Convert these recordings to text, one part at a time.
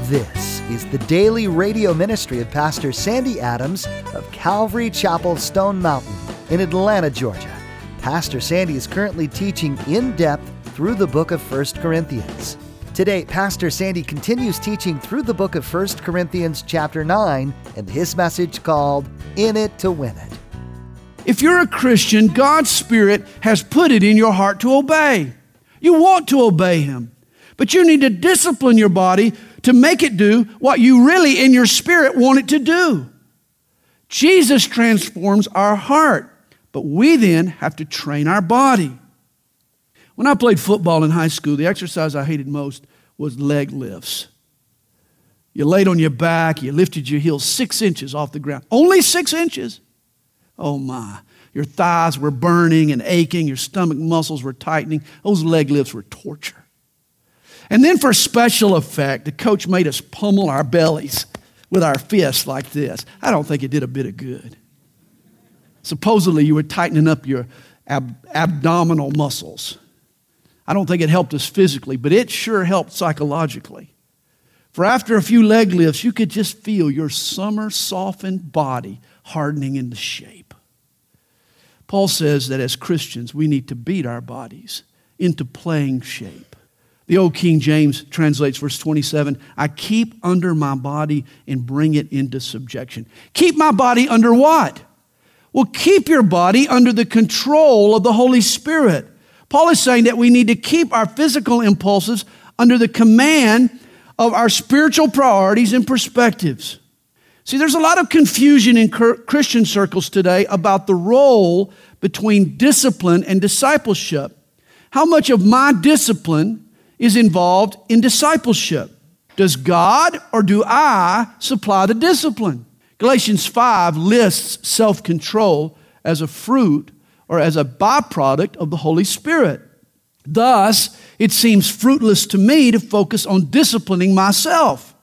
This is the daily radio ministry of Pastor Sandy Adams of Calvary Chapel, Stone Mountain in Atlanta, Georgia. Pastor Sandy is currently teaching in depth through the book of 1 Corinthians. Today, Pastor Sandy continues teaching through the book of 1 Corinthians chapter 9 and his message called In It to Win It. If you're a Christian, God's Spirit has put it in your heart to obey. You want to obey Him, but you need to discipline your body to make it do what you really in your spirit want it to do. Jesus transforms our heart, but we then have to train our body. When I played football in high school, the exercise I hated most was leg lifts. You laid on your back, you lifted your heels 6 inches off the ground. Only 6 inches? Oh my. Your thighs were burning and aching, your stomach muscles were tightening. Those leg lifts were torture. And then for special effect, the coach made us pummel our bellies with our fists like this. I don't think it did a bit of good. Supposedly you were tightening up your abdominal muscles. I don't think it helped us physically, but it sure helped psychologically. For after a few leg lifts, you could just feel your summer softened body hardening into shape. Paul says that as Christians, we need to beat our bodies into playing shape. The old King James translates verse 27, I keep under my body and bring it into subjection. Keep my body under what? Well, keep your body under the control of the Holy Spirit. Paul is saying that we need to keep our physical impulses under the command of our spiritual priorities and perspectives. See, there's a lot of confusion in Christian circles today about the role between discipline and discipleship. How much of my discipline is involved in discipleship? Does God or do I supply the discipline? Galatians 5 lists self-control as a fruit or as a byproduct of the Holy Spirit. Thus, it seems fruitless to me to focus on disciplining myself.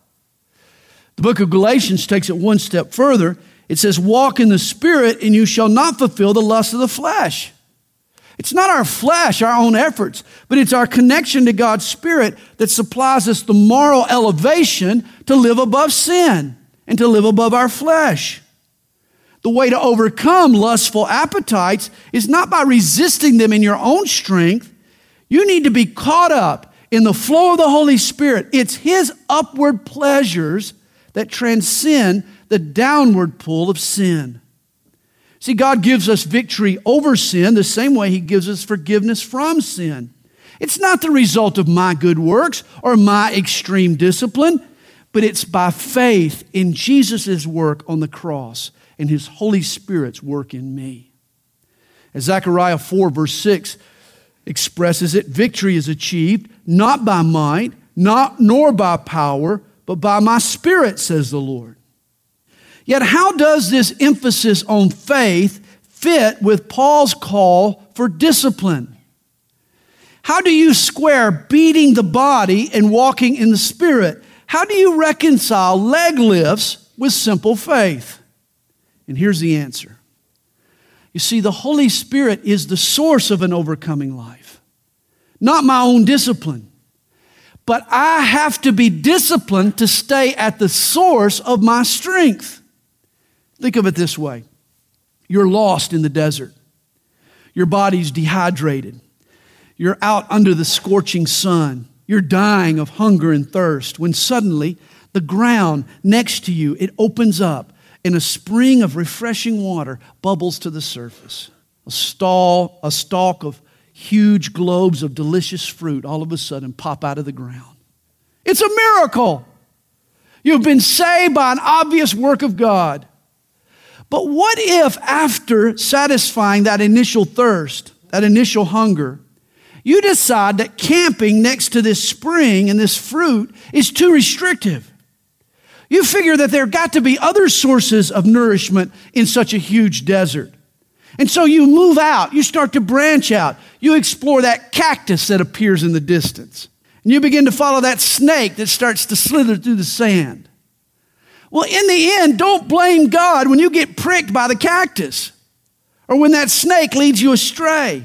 The book of Galatians takes it one step further. It says, walk in the Spirit and you shall not fulfill the lust of the flesh. It's not our flesh, our own efforts, but it's our connection to God's Spirit that supplies us the moral elevation to live above sin and to live above our flesh. The way to overcome lustful appetites is not by resisting them in your own strength. You need to be caught up in the flow of the Holy Spirit. It's His upward pleasures that transcend the downward pull of sin. See, God gives us victory over sin the same way He gives us forgiveness from sin. It's not the result of my good works or my extreme discipline, but it's by faith in Jesus' work on the cross and His Holy Spirit's work in me. As Zechariah 4 verse 6 expresses it, victory is achieved not by might, nor by power, but by my Spirit, says the Lord. Yet how does this emphasis on faith fit with Paul's call for discipline? How do you square beating the body and walking in the Spirit? How do you reconcile leg lifts with simple faith? And here's the answer. You see, the Holy Spirit is the source of an overcoming life, not my own discipline. But I have to be disciplined to stay at the source of my strength. Think of it this way. You're lost in the desert. Your body's dehydrated. You're out under the scorching sun. You're dying of hunger and thirst when suddenly the ground next to you, it opens up and a spring of refreshing water bubbles to the surface. A stalk of huge globes of delicious fruit all of a sudden pop out of the ground. It's a miracle. You've been saved by an obvious work of God. But what if after satisfying that initial thirst, that initial hunger, you decide that camping next to this spring and this fruit is too restrictive? You figure that there got to be other sources of nourishment in such a huge desert. And so you move out, you start to branch out. You explore that cactus that appears in the distance. And you begin to follow that snake that starts to slither through the sand. Well, in the end, don't blame God when you get pricked by the cactus or when that snake leads you astray.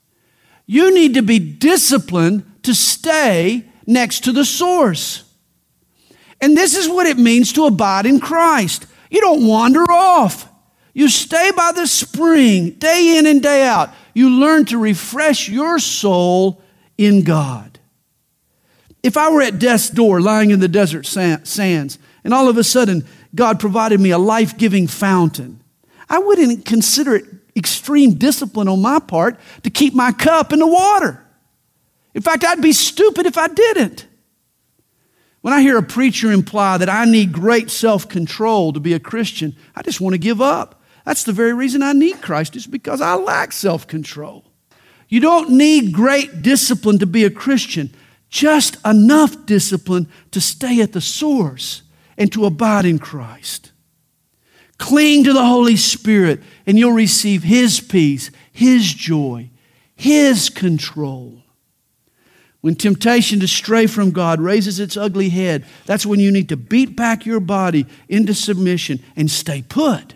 You need to be disciplined to stay next to the source. And this is what it means to abide in Christ. You don't wander off. You stay by the spring, day in and day out. You learn to refresh your soul in God. If I were at death's door, lying in the desert sands, and all of a sudden God provided me a life-giving fountain, I wouldn't consider it extreme discipline on my part to keep my cup in the water. In fact, I'd be stupid if I didn't. When I hear a preacher imply that I need great self-control to be a Christian, I just want to give up. That's the very reason I need Christ, is because I lack self-control. You don't need great discipline to be a Christian, just enough discipline to stay at the source and to abide in Christ. Cling to the Holy Spirit and you'll receive His peace, His joy, His control. When temptation to stray from God raises its ugly head, that's when you need to beat back your body into submission and stay put.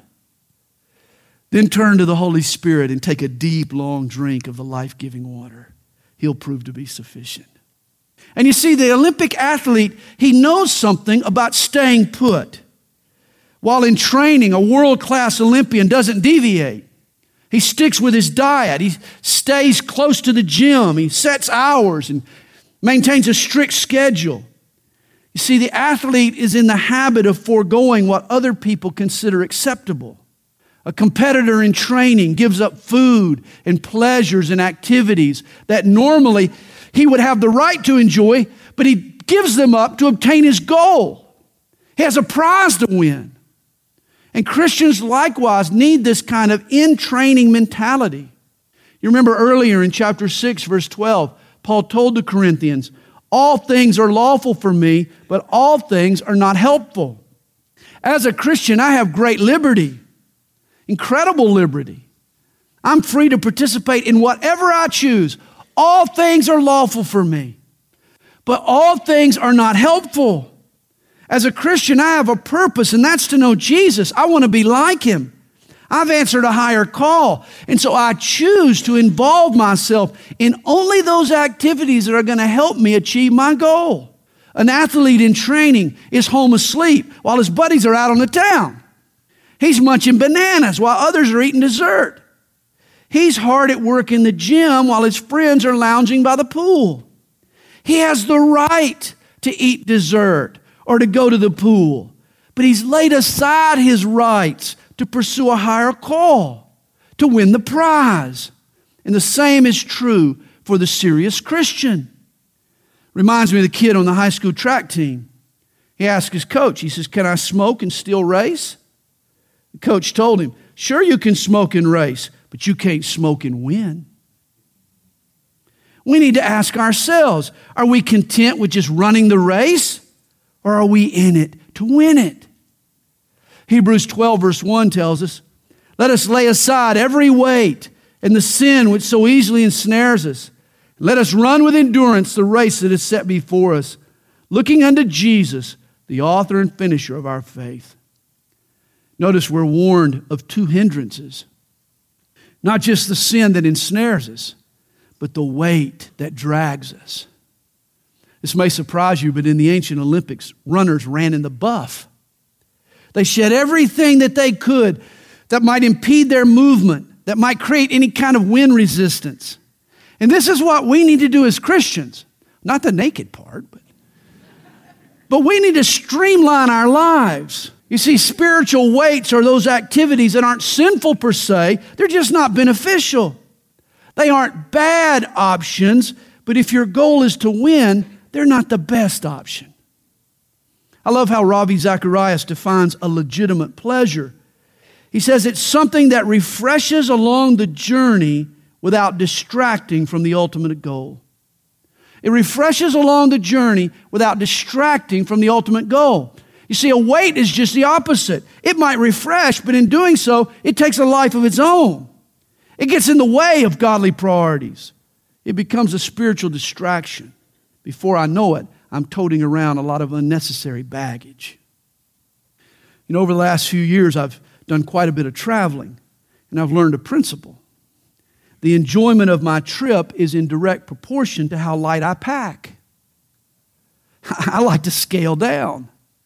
Then turn to the Holy Spirit and take a deep, long drink of the life-giving water. He'll prove to be sufficient. And you see, the Olympic athlete, he knows something about staying put. While in training, a world-class Olympian doesn't deviate. He sticks with his diet. He stays close to the gym. He sets hours and maintains a strict schedule. You see, the athlete is in the habit of foregoing what other people consider acceptable. A competitor in training gives up food and pleasures and activities that normally he would have the right to enjoy, but he gives them up to obtain his goal. He has a prize to win. And Christians likewise need this kind of in-training mentality. You remember earlier in chapter 6, verse 12, Paul told the Corinthians, all things are lawful for me, but all things are not helpful. As a Christian, I have great liberty, incredible liberty. I'm free to participate in whatever I choose. All things are lawful for me, but all things are not helpful. As a Christian, I have a purpose, and that's to know Jesus. I want to be like Him. I've answered a higher call, and so I choose to involve myself in only those activities that are going to help me achieve my goal. An athlete in training is home asleep while his buddies are out on the town. He's munching bananas while others are eating dessert. He's hard at work in the gym while his friends are lounging by the pool. He has the right to eat dessert or to go to the pool, but he's laid aside his rights to pursue a higher call, to win the prize. And the same is true for the serious Christian. Reminds me of the kid on the high school track team. He asked his coach, he says, "Can I smoke and still race?" The coach told him, "Sure you can smoke and race, but you can't smoke and win." We need to ask ourselves, are we content with just running the race? Or are we in it to win it? Hebrews 12 verse 1 tells us, let us lay aside every weight and the sin which so easily ensnares us. Let us run with endurance the race that is set before us, looking unto Jesus, the author and finisher of our faith. Notice we're warned of two hindrances. Not just the sin that ensnares us, but the weight that drags us. This may surprise you, but in the ancient Olympics, runners ran in the buff. They shed everything that they could that might impede their movement, that might create any kind of wind resistance. And this is what we need to do as Christians. Not the naked part, but we need to streamline our lives. You see, spiritual weights are those activities that aren't sinful per se. They're just not beneficial. They aren't bad options, but if your goal is to win, they're not the best option. I love how Ravi Zacharias defines a legitimate pleasure. He says it's something that refreshes along the journey without distracting from the ultimate goal. It refreshes along the journey without distracting from the ultimate goal. You see, a weight is just the opposite. It might refresh, but in doing so, it takes a life of its own. It gets in the way of godly priorities. It becomes a spiritual distraction. Before I know it, I'm toting around a lot of unnecessary baggage. You know, over the last few years, I've done quite a bit of traveling, and I've learned a principle. The enjoyment of my trip is in direct proportion to how light I pack. I like to scale down.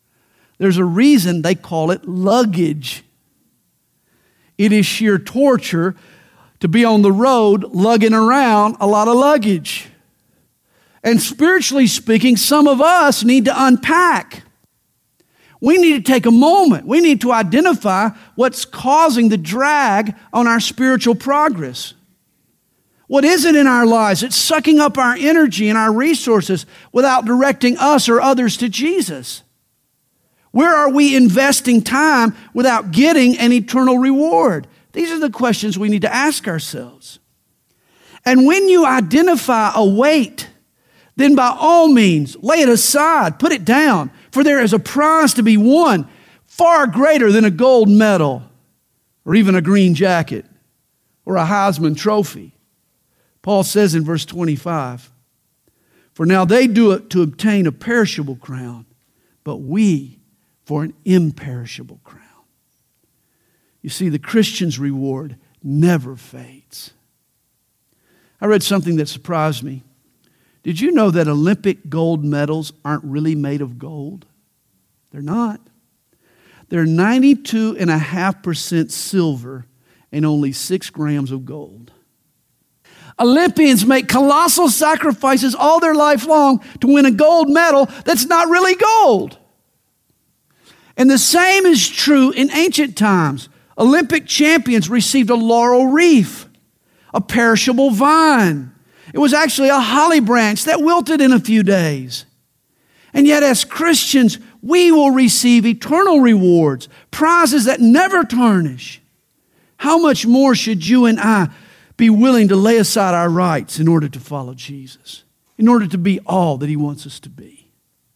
There's a reason they call it luggage. It is sheer torture to be on the road lugging around a lot of luggage. And spiritually speaking, some of us need to unpack. We need to take a moment. We need to identify what's causing the drag on our spiritual progress. What is it in our lives? It's sucking up our energy and our resources without directing us or others to Jesus. Where are we investing time without getting an eternal reward? These are the questions we need to ask ourselves. And when you identify a weight, then by all means, lay it aside, put it down, for there is a prize to be won far greater than a gold medal or even a green jacket or a Heisman Trophy. Paul says in verse 25, "For now they do it to obtain a perishable crown, but we for an imperishable crown." You see, the Christian's reward never fades. I read something that surprised me. Did you know that Olympic gold medals aren't really made of gold? They're not. They're 92.5% silver and only 6 grams of gold. Olympians make colossal sacrifices all their life long to win a gold medal that's not really gold. And the same is true in ancient times. Olympic champions received a laurel wreath, a perishable vine. It was actually a holly branch that wilted in a few days. And yet as Christians, we will receive eternal rewards, prizes that never tarnish. How much more should you and I be willing to lay aside our rights in order to follow Jesus, in order to be all that He wants us to be?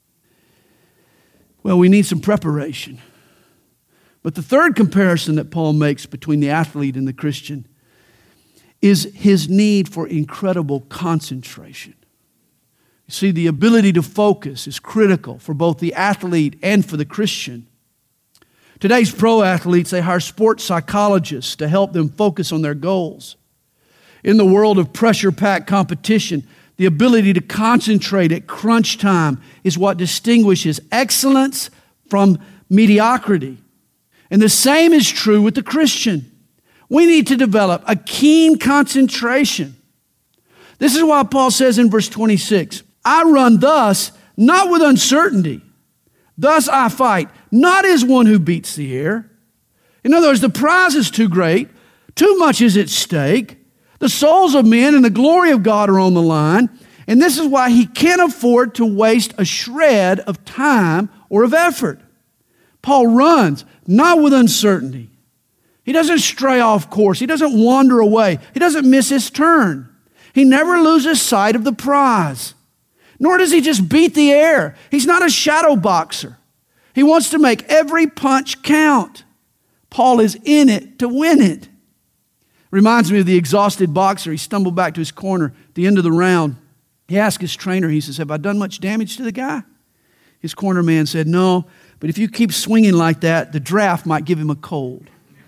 Well, we need some preparation. But the third comparison that Paul makes between the athlete and the Christian is his need for incredible concentration. You see, the ability to focus is critical for both the athlete and for the Christian. Today's pro athletes, they hire sports psychologists to help them focus on their goals. In the world of pressure-packed competition, the ability to concentrate at crunch time is what distinguishes excellence from mediocrity. And the same is true with the Christian. We need to develop a keen concentration. This is why Paul says in verse 26, "I run thus, not with uncertainty. Thus I fight, not as one who beats the air." In other words, the prize is too great. Too much is at stake. The souls of men and the glory of God are on the line. And this is why he can't afford to waste a shred of time or of effort. Paul runs, not with uncertainty. He doesn't stray off course. He doesn't wander away. He doesn't miss his turn. He never loses sight of the prize. Nor does he just beat the air. He's not a shadow boxer. He wants to make every punch count. Paul is in it to win it. Reminds me of the exhausted boxer. He stumbled back to his corner at the end of the round. He asked his trainer, he says, "Have I done much damage to the guy?" His corner man said, "No, but if you keep swinging like that, the draft might give him a cold."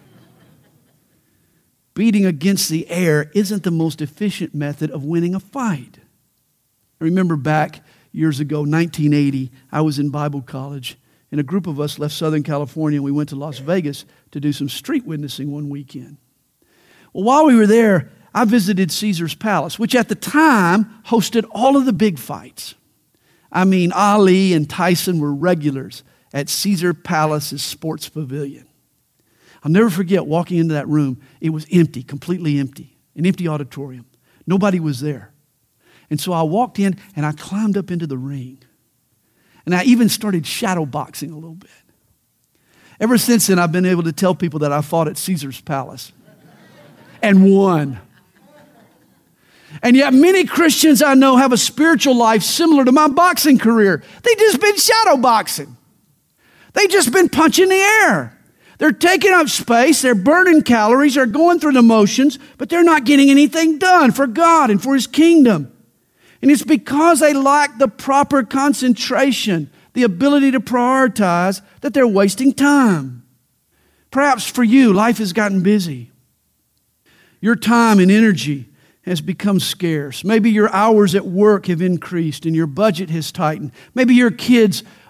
Beating against the air isn't the most efficient method of winning a fight. I remember back years ago, 1980, I was in Bible college, and a group of us left Southern California, and we went to Las Vegas to do some street witnessing one weekend. Well, while we were there, I visited Caesar's Palace, which at the time hosted all of the big fights. I mean, Ali and Tyson were regulars at Caesar Palace's sports pavilion. I'll never forget walking into that room. It was empty, completely empty, an empty auditorium. Nobody was there. And so I walked in and I climbed up into the ring. And I even started shadow boxing a little bit. Ever since then, I've been able to tell people that I fought at Caesar's Palace and won. And yet many Christians I know have a spiritual life similar to my boxing career. They've just been shadow boxing. They've just been punching the air. They're taking up space, they're burning calories, they're going through the motions, but they're not getting anything done for God and for His kingdom. And it's because they lack the proper concentration, the ability to prioritize, that they're wasting time. Perhaps for you, life has gotten busy. Your time and energy has become scarce. Maybe your hours at work have increased and your budget has tightened. Maybe your kids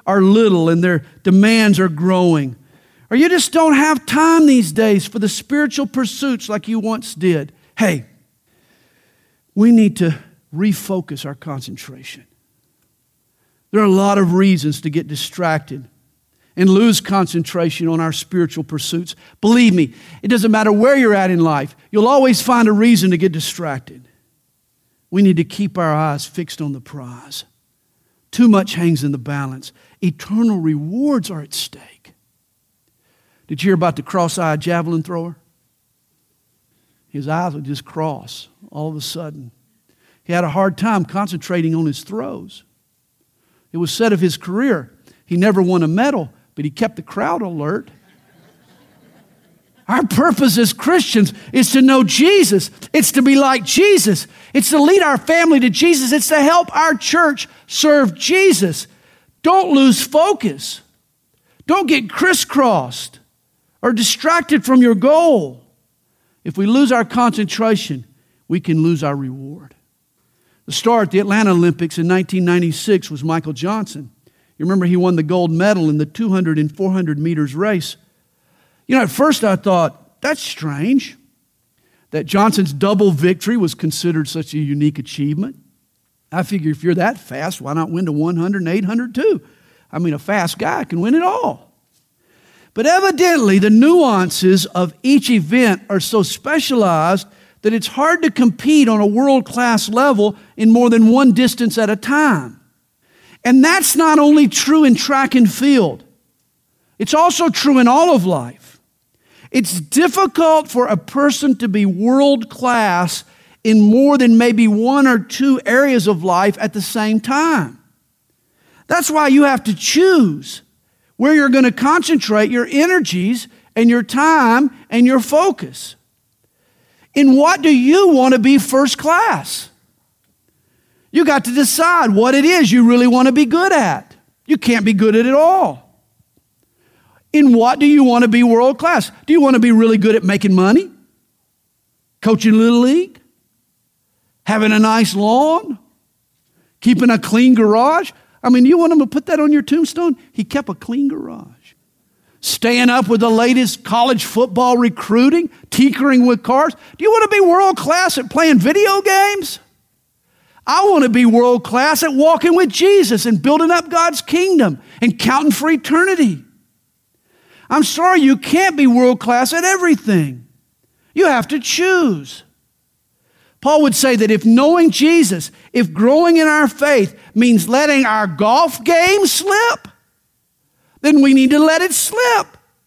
are little and their demands are growing. Or you just don't have time these days for the spiritual pursuits like you once did. Hey, we need to refocus our concentration. There are a lot of reasons to get distracted and lose concentration on our spiritual pursuits. Believe me, it doesn't matter where you're at in life. You'll always find a reason to get distracted. We need to keep our eyes fixed on the prize. Too much hangs in the balance. Eternal rewards are at stake. Did you hear about the cross-eyed javelin thrower? His eyes would just cross all of a sudden. He had a hard time concentrating on his throws. It was said of his career, he never won a medal, but he kept the crowd alert. Our purpose as Christians is to know Jesus. It's to be like Jesus. It's to lead our family to Jesus. It's to help our church serve Jesus. Don't lose focus. Don't get crisscrossed or distracted from your goal. If we lose our concentration, we can lose our reward. The star at the Atlanta Olympics in 1996 was Michael Johnson. You remember he won the gold medal in the 200 and 400 meters race. You know, at first I thought, that's strange that Johnson's double victory was considered such a unique achievement. I figure if you're that fast, why not win the 100 and 800 too? I mean, a fast guy can win it all. But evidently, the nuances of each event are so specialized that it's hard to compete on a world-class level in more than one distance at a time. And that's not only true in track and field. It's also true in all of life. It's difficult for a person to be world-class in more than maybe one or two areas of life at the same time. That's why you have to choose where you're going to concentrate your energies and your time and your focus. In what do you want to be first class? You got to decide what it is you really want to be good at. You can't be good at it all. In what do you want to be world class? Do you want to be really good at making money? Coaching Little League? Having a nice lawn? Keeping a clean garage? I mean, you want him to put that on your tombstone? He kept a clean garage. Staying up with the latest college football recruiting? Tinkering with cars? Do you want to be world class at playing video games? I want to be world class at walking with Jesus and building up God's kingdom and counting for eternity. I'm sorry, you can't be world class at everything. You have to choose. Paul would say that if knowing Jesus, if growing in our faith means letting our golf game slip, then we need to let it slip.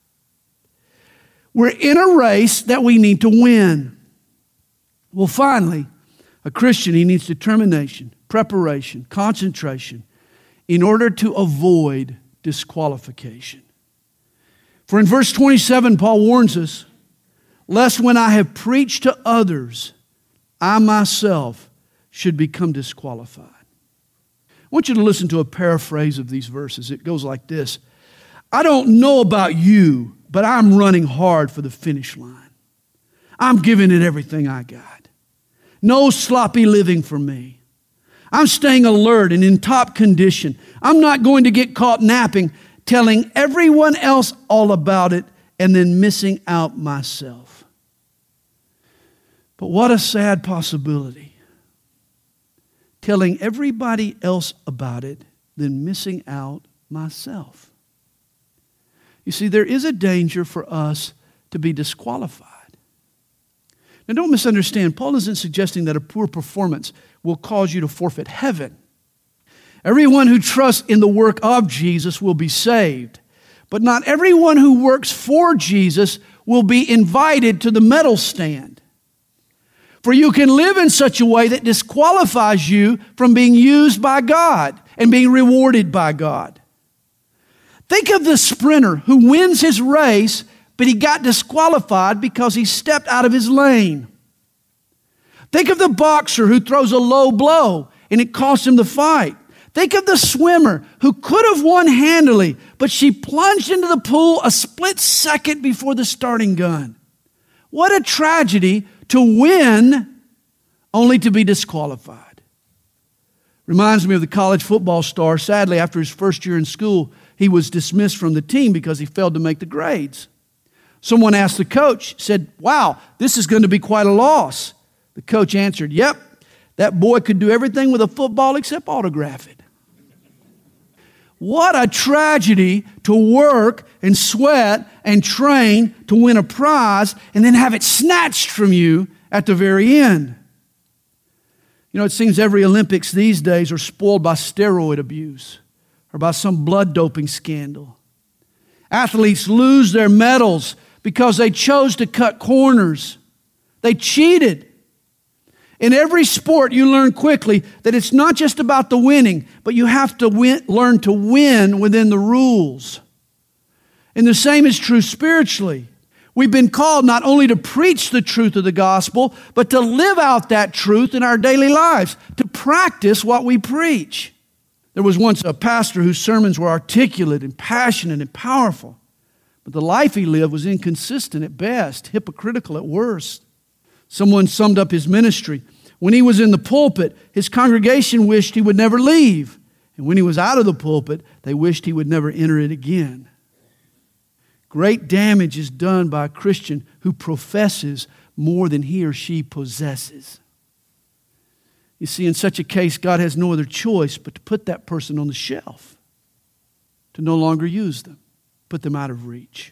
We're in a race that we need to win. Well, finally, a Christian, he needs determination, preparation, concentration in order to avoid disqualification. For in verse 27, Paul warns us, lest when I have preached to others, I myself should become disqualified. I want you to listen to a paraphrase of these verses. It goes like this. I don't know about you, but I'm running hard for the finish line. I'm giving it everything I got. No sloppy living for me. I'm staying alert and in top condition. I'm not going to get caught napping, telling everyone else all about it, and then missing out myself. But what a sad possibility. Telling everybody else about it, then missing out myself. You see, there is a danger for us to be disqualified. Now, don't misunderstand. Paul isn't suggesting that a poor performance will cause you to forfeit heaven. Everyone who trusts in the work of Jesus will be saved. But not everyone who works for Jesus will be invited to the medal stand. For you can live in such a way that disqualifies you from being used by God and being rewarded by God. Think of the sprinter who wins his race, but he got disqualified because he stepped out of his lane. Think of the boxer who throws a low blow and it costs him the fight. Think of the swimmer who could have won handily, but she plunged into the pool a split second before the starting gun. What a tragedy to win only to be disqualified. Reminds me of the college football star. Sadly, after his first year in school, he was dismissed from the team because he failed to make the grades. Someone asked the coach, said, "Wow, this is going to be quite a loss." The coach answered, "Yep, that boy could do everything with a football except autograph it." What a tragedy to work and sweat and train to win a prize and then have it snatched from you at the very end. You know, it seems every Olympics these days are spoiled by steroid abuse or by some blood doping scandal. Athletes lose their medals because they chose to cut corners. They cheated. In every sport, you learn quickly that it's not just about the winning, but you have to learn to win within the rules. And the same is true spiritually. We've been called not only to preach the truth of the gospel, but to live out that truth in our daily lives, to practice what we preach. There was once a pastor whose sermons were articulate and passionate and powerful, but the life he lived was inconsistent at best, hypocritical at worst. Someone summed up his ministry. When he was in the pulpit, his congregation wished he would never leave. And when he was out of the pulpit, they wished he would never enter it again. Great damage is done by a Christian who professes more than he or she possesses. You see, in such a case, God has no other choice but to put that person on the shelf, to no longer use them, put them out of reach.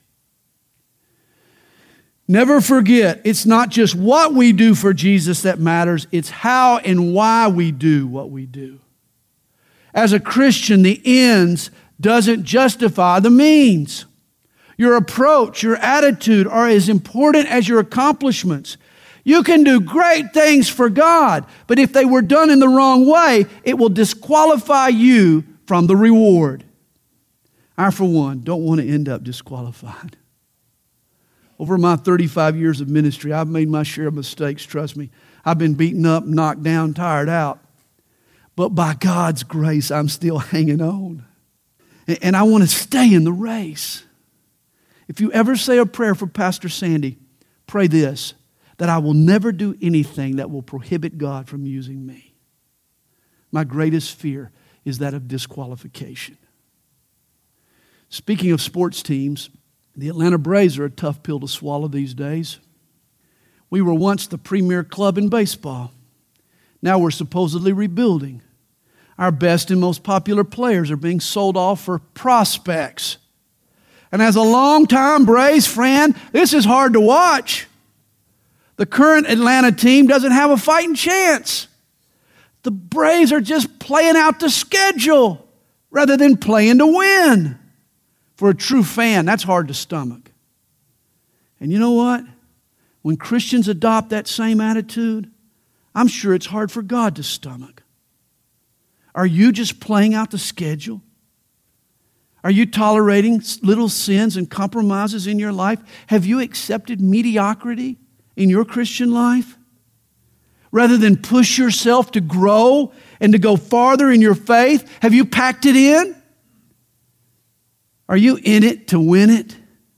Never forget, it's not just what we do for Jesus that matters, it's how and why we do what we do. As a Christian, the ends doesn't justify the means. Your approach, your attitude are as important as your accomplishments. You can do great things for God, but if they were done in the wrong way, it will disqualify you from the reward. I, for one, don't want to end up disqualified. Over my 35 years of ministry, I've made my share of mistakes, trust me. I've been beaten up, knocked down, tired out. But by God's grace, I'm still hanging on. And I want to stay in the race. If you ever say a prayer for Pastor Sandy, pray this, that I will never do anything that will prohibit God from using me. My greatest fear is that of disqualification. Speaking of sports teams, the Atlanta Braves are a tough pill to swallow these days. We were once the premier club in baseball. Now we're supposedly rebuilding. Our best and most popular players are being sold off for prospects. And as a longtime Braves fan, this is hard to watch. The current Atlanta team doesn't have a fighting chance. The Braves are just playing out the schedule rather than playing to win. For a true fan, that's hard to stomach. And you know what? When Christians adopt that same attitude, I'm sure it's hard for God to stomach. Are you just playing out the schedule? Are you tolerating little sins and compromises in your life? Have you accepted mediocrity in your Christian life? Rather than push yourself to grow and to go farther in your faith, have you packed it in? Are you in it to win it?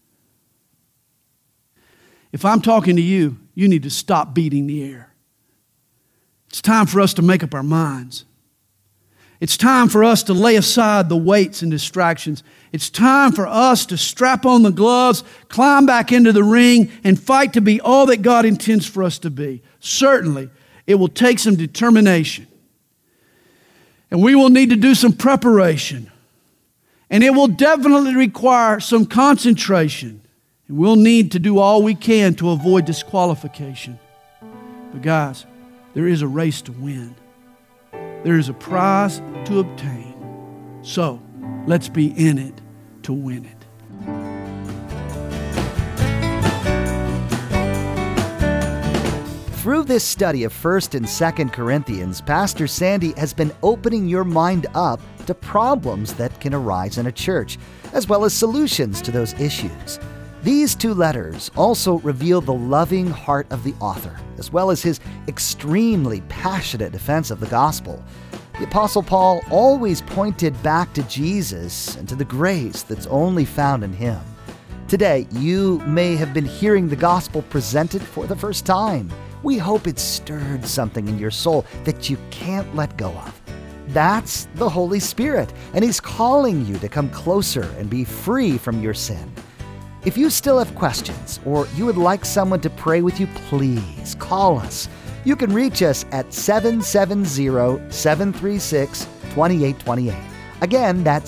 If I'm talking to you, you need to stop beating the air. It's time for us to make up our minds. It's time for us to lay aside the weights and distractions. It's time for us to strap on the gloves, climb back into the ring, and fight to be all that God intends for us to be. Certainly, it will take some determination. And we will need to do some preparation. And it will definitely require some concentration. And we'll need to do all we can to avoid disqualification. But guys, there is a race to win. There is a prize to obtain. So, let's be in it to win it. Through this study of 1st and 2nd Corinthians, Pastor Sandy has been opening your mind up to problems that can arise in a church, as well as solutions to those issues. These two letters also reveal the loving heart of the author, as well as his extremely passionate defense of the gospel. The Apostle Paul always pointed back to Jesus and to the grace that's only found in him. Today, you may have been hearing the gospel presented for the first time. We hope it stirred something in your soul that you can't let go of. That's the Holy Spirit, and He's calling you to come closer and be free from your sin. If you still have questions or you would like someone to pray with you, please call us. You can reach us at 770-736-2828. Again, that's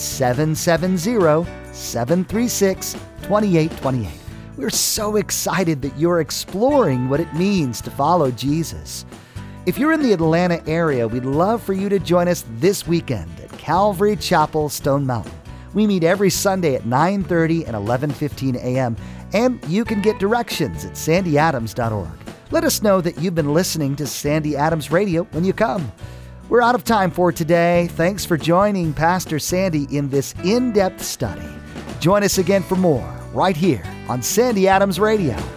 770-736-2828. We're so excited that you're exploring what it means to follow Jesus. If you're in the Atlanta area, we'd love for you to join us this weekend at Calvary Chapel, Stone Mountain. We meet every Sunday at 9:30 and 11:15 a.m., and you can get directions at sandyadams.org. Let us know that you've been listening to Sandy Adams Radio when you come. We're out of time for today. Thanks for joining Pastor Sandy in this in-depth study. Join us again for more right here on Sandy Adams Radio.